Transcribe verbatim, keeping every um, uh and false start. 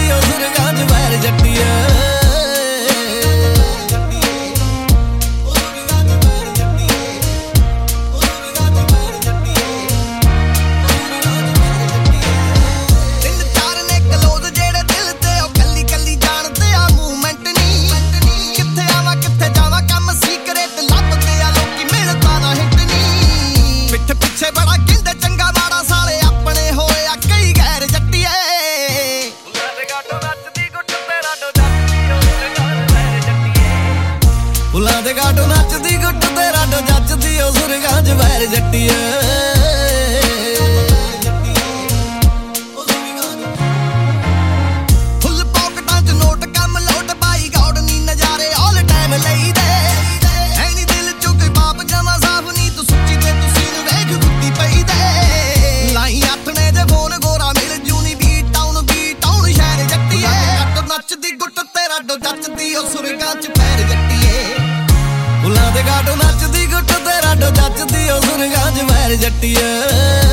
ਜੱਚਦੀ ਓ ਸੁਰਗਾਂ 'ਚ ਵੈਰ ਜੱਟੀਏ। ਫੁੱਲਾਂ ਦੇ ਗਾਟੋ ਨੱਚਦੀ ਗੁੱਟ ਤੇ ਰਾਡੋ ਜੱਚਦੀ ਓ ਸੁਰਗਾਂ 'ਚ ਵੈਰ ਜੱਟੀਏ। ਫੁੱਲ ਪੌਕਟਾਂ 'ਚ ਨੋਟ ਕੰਮ ਲੋਟ ਬਾਈ ਗੌਡ ਨੀ ਨਜ਼ਾਰੇ ਆਲ ਟਾਈਮ ਲਈਦੇ। ਹੈ ਨੀ ਦਿਲ 'ਚੋਂ ਕੋਈ ਪਾਪ ਜਮਾ ਸਾਫ ਨੀ ਤੂੰ ਸੁੱਚੀ ਤੇ ਤੁਸੀਂ ਨੂੰ ਵੇਖ ਗੁੱਤੀ ਪਈ ਦੇ। ਲਾਈ ਆਥਣੇ ਦੇ ਫੋਨ ਗੋਰਾ ਮਿਲ ਜੂ ਨੀ ਬੀ ਟਾਊਨ ਬੀ ਟਾਊਨ ਸ਼ਹਿਰ ਜੱਟੀਏ। ਗਾਟੋ ਨੱਚਦੀ ਗੁੱਟ ਤੇ ਰਾਡੋ ਜੱਚਦੀ ਓ ਸੁਰਗਾਂ 'ਚ ਵੈਰ ਜੱਟੀਏ। ਫੁੱਲਾਂ ਦੇ ਗਾਟੋ ਨੱਚਦੀ ਗੁੱਟ ਤੇ ਰਾਡੋ ਜੱਚਦੀ ਓ ਸੁਰਗਾਂ 'ਚ ਵੈਰ ਜੱਟੀਏ।